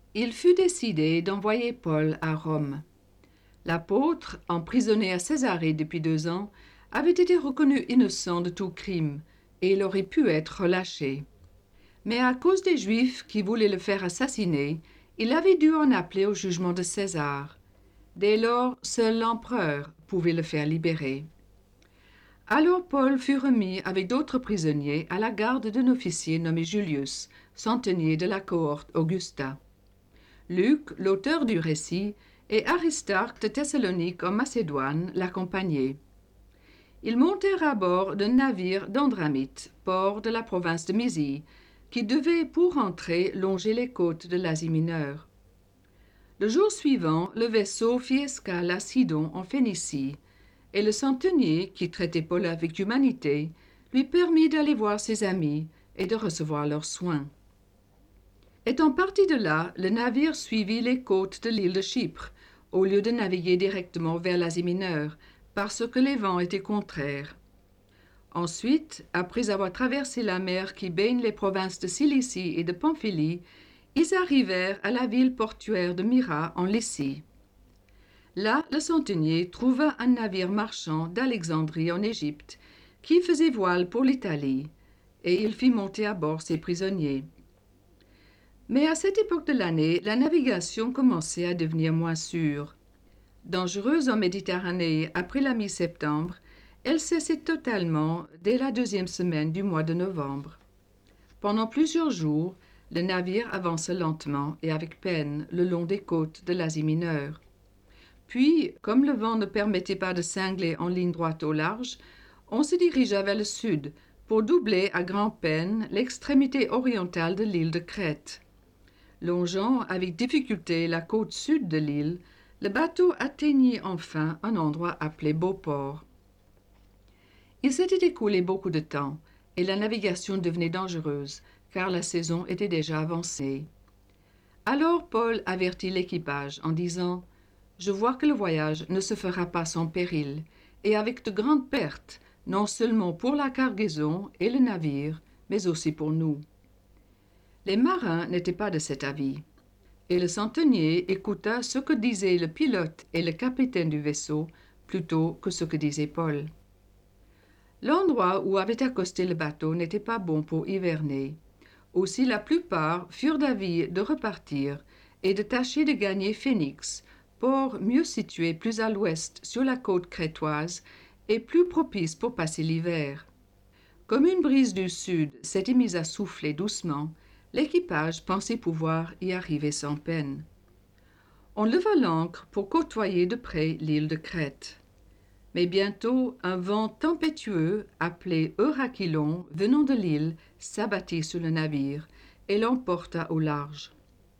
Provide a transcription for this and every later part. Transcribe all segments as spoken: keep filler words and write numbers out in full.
Il fut décidé d'envoyer Paul à Rome. L'apôtre, emprisonné à Césarée depuis deux ans, avait été reconnu innocent de tout crime, et il aurait pu être relâché. Mais à cause des Juifs qui voulaient le faire assassiner, il avait dû en appeler au jugement de César. Dès lors, seul l'empereur pouvait le faire libérer. Alors Paul fut remis avec d'autres prisonniers à la garde d'un officier nommé Julius, centenier de la cohorte Augusta. Luc, l'auteur du récit, et Aristarque de Thessalonique en Macédoine l'accompagnaient. Ils montèrent à bord d'un navire d'Andramite, port de la province de Mysie, qui devait, pour rentrer, longer les côtes de l'Asie mineure. Le jour suivant, le vaisseau fit escale à Sidon en Phénicie, et le centenier, qui traitait Paul avec humanité, lui permit d'aller voir ses amis et de recevoir leurs soins. Étant parti de là, le navire suivit les côtes de l'île de Chypre, au lieu de naviguer directement vers l'Asie mineure, parce que les vents étaient contraires. Ensuite, après avoir traversé la mer qui baigne les provinces de Cilicie et de Pamphylie, ils arrivèrent à la ville portuaire de Myra en Lycie. Là, le centenier trouva un navire marchand d'Alexandrie en Égypte qui faisait voile pour l'Italie, et il fit monter à bord ses prisonniers. Mais à cette époque de l'année, la navigation commençait à devenir moins sûre. Dangereuse en Méditerranée après la mi-septembre, elle cessait totalement dès la deuxième semaine du mois de novembre. Pendant plusieurs jours, le navire avança lentement et avec peine le long des côtes de l'Asie mineure. Puis, comme le vent ne permettait pas de cingler en ligne droite au large, on se dirigea vers le sud pour doubler à grand-peine l'extrémité orientale de l'île de Crète. Longeant avec difficulté la côte sud de l'île, le bateau atteignit enfin un endroit appelé Beauport. Il s'était écoulé beaucoup de temps, et la navigation devenait dangereuse, car la saison était déjà avancée. Alors Paul avertit l'équipage en disant « Je vois que le voyage ne se fera pas sans péril, et avec de grandes pertes, non seulement pour la cargaison et le navire, mais aussi pour nous. » Les marins n'étaient pas de cet avis, et le centenier écouta ce que disaient le pilote et le capitaine du vaisseau plutôt que ce que disait Paul. L'endroit où avait accosté le bateau n'était pas bon pour hiverner. Aussi la plupart furent d'avis de repartir et de tâcher de gagner Phénix, port mieux situé plus à l'ouest sur la côte crétoise et plus propice pour passer l'hiver. Comme une brise du sud s'était mise à souffler doucement, l'équipage pensait pouvoir y arriver sans peine. On leva l'ancre pour côtoyer de près l'île de Crète. Mais bientôt, un vent tempétueux, appelé Eurachylon, venant de l'île, s'abattit sur le navire et l'emporta au large.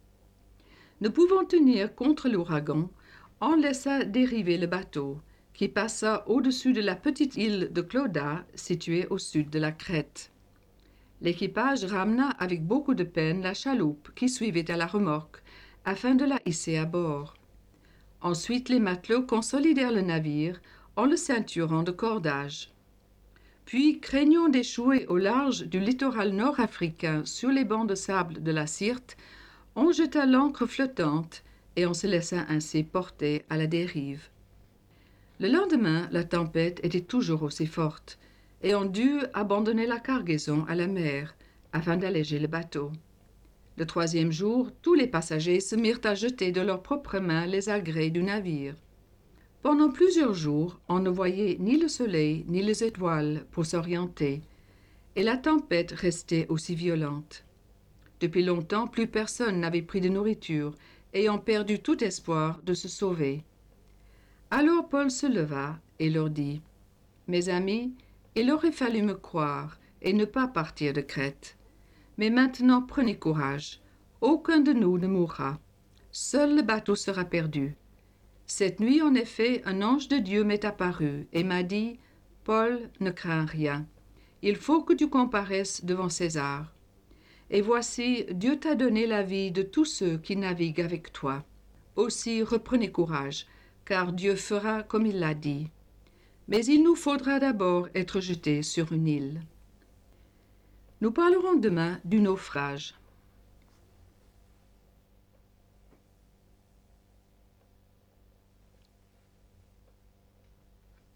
Ne pouvant tenir contre l'ouragan, on laissa dériver le bateau, qui passa au-dessus de la petite île de Clauda, située au sud de la Crète. L'équipage ramena avec beaucoup de peine la chaloupe qui suivait à la remorque, afin de la hisser à bord. Ensuite, les matelots consolidèrent le navire en le ceinturant de cordages. Puis, craignant d'échouer au large du littoral nord-africain sur les bancs de sable de la Syrte, on jeta l'ancre flottante et on se laissa ainsi porter à la dérive. Le lendemain, la tempête était toujours aussi forte, et on dut abandonner la cargaison à la mer afin d'alléger le bateau. Le troisième jour, tous les passagers se mirent à jeter de leurs propres mains les agrès du navire. Pendant plusieurs jours, on ne voyait ni le soleil ni les étoiles pour s'orienter, et la tempête restait aussi violente. Depuis longtemps, plus personne n'avait pris de nourriture, ayant perdu tout espoir de se sauver. Alors Paul se leva et leur dit « Mes amis, il aurait fallu me croire et ne pas partir de Crète. Mais maintenant prenez courage, aucun de nous ne mourra. Seul le bateau sera perdu. Cette nuit, en effet, un ange de Dieu m'est apparu et m'a dit « Paul, ne crains rien. Il faut que tu comparaisses devant César. Et voici, Dieu t'a donné la vie de tous ceux qui naviguent avec toi. Aussi, reprenez courage, car Dieu fera comme il l'a dit. Mais il nous faudra d'abord être jetés sur une île. » Nous parlerons demain du naufrage.